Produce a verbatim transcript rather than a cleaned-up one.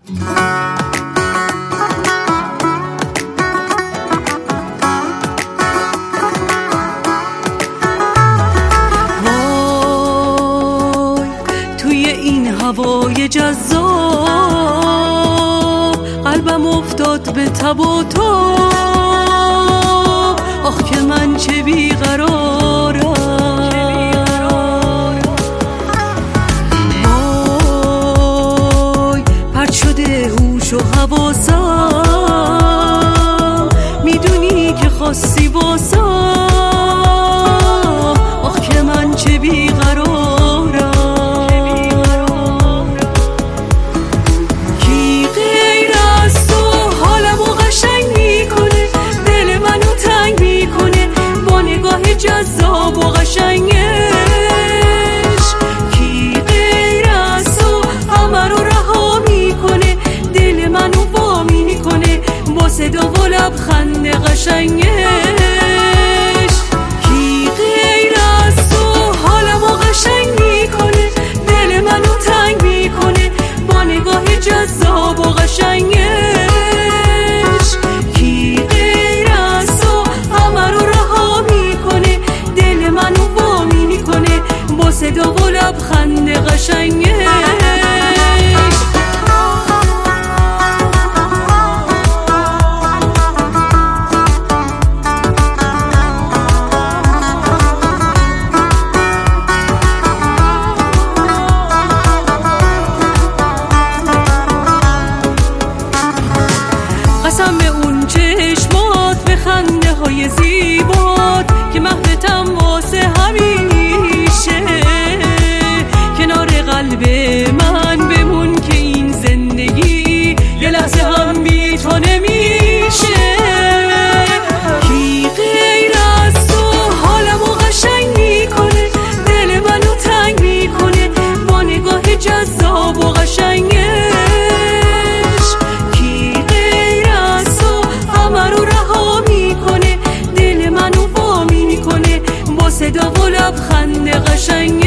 وای توی این هوای جذاب قلبم افتاد به تب و تاب. آخ که من چه بیقرارم، وای پرت شده هوش و حواسم، میدونی که خواستی واسم. آخ که من چه بیقرارم، کی غیر از تو حالمو قشنگ میکنه، دل منو تنگ میکنه با نگاه جذاب و قشنگش. کی غیر از تو همه رو رها میکنه، دل منو وا میکنه با صدا و لبخند قشنگش. کی غیر از تو حالمو قشنگ میکنه، دل منو تنگ میکنه با نگاه جذاب و قشنگش. کی غیر از تو همه رو رها میکنه، دل منو وا میکنه با صدا و لبخند قشنگش. قسم به اون چشمات، به خنده های زیبات که محوتم واسه همیشه. کنار قلب من بمون که این زندگی یه لحظه هم بی تو نمیشه. کی غیر از تو حالمو قشنگ میکنه، دل منو تنگ میکنه با نگاه جذاب و قشنگش. صدا و لبخند قشنگ